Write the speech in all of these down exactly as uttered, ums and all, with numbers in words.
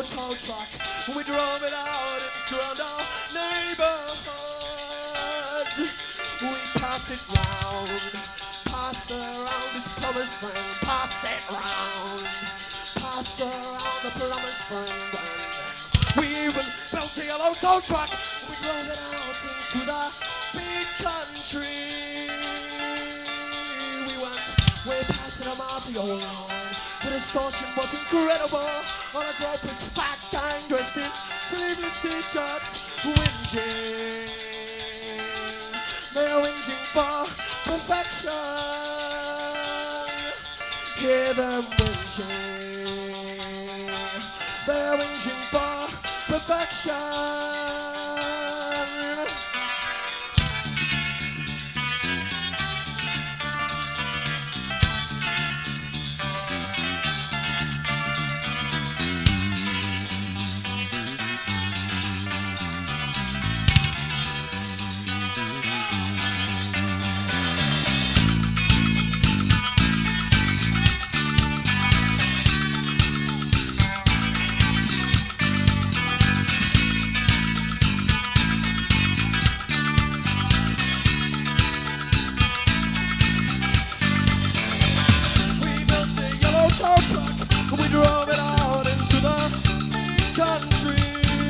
yellow tow truck. We drove it out into our neighborhood. We pass it round, pass around his plumber's friend. Pass it round, pass around the plumber's friend. We will build a yellow tow truck. We drove it out into the big country. We went way past the Amasio line. The distortion was incredible. All the group was fat gang dressed in sleeveless t-shirts, whinging. They're whinging for perfection. Hear them whinging. They're whinging for perfection. We drove it out into the big country.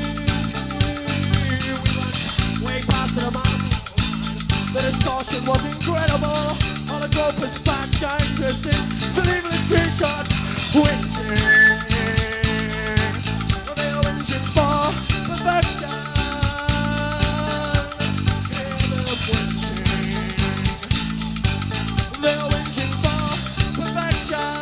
We went way past the mountain. The distortion was incredible. All the group was fat guys dressed in sleeveless t-shirts, whinging. They were whinging for perfection. Hear them whinging. They were whinging for perfection.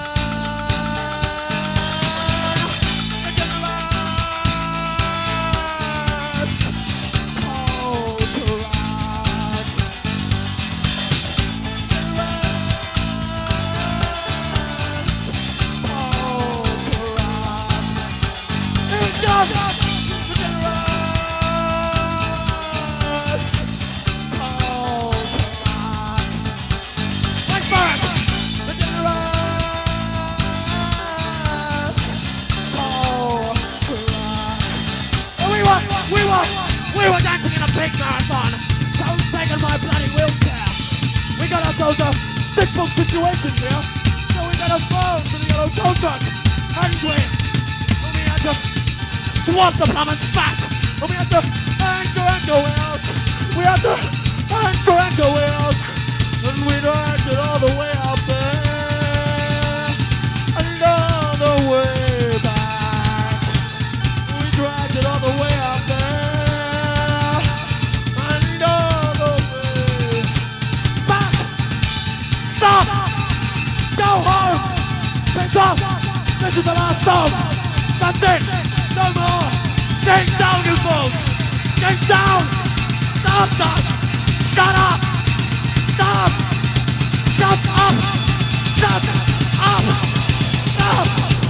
We were, we were dancing in a big marathon. So I was taking my bloody wheelchair. We got ourselves a stickbook situation here. So we got a phone to the yellow tow truck. And we, and we had to swap the plumber's fat. And we had to anchor and go out. We had to anchor and go out. And we dragged it all the way out there. And all the way back. We dragged it all the way out there. Stop! Go home! Piss off! This is the last song! That's it! No more! Change down, you fools! Change down! Stop that! Shut up! Stop! Shut up! Shut up! Stop!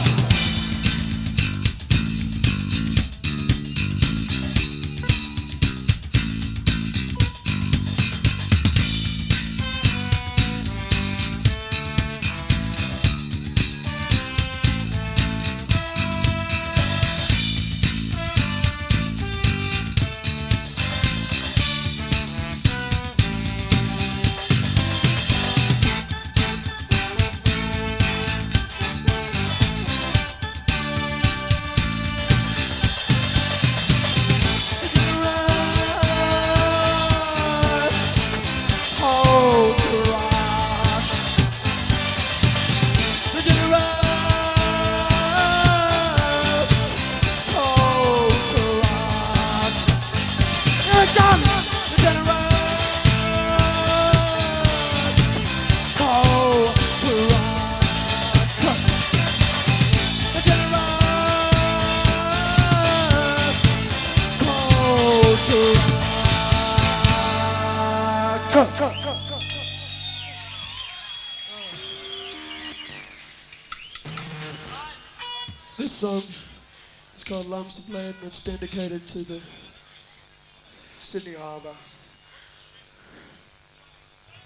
This song is called Lumps of Lead and it's dedicated to the Sydney Harbour.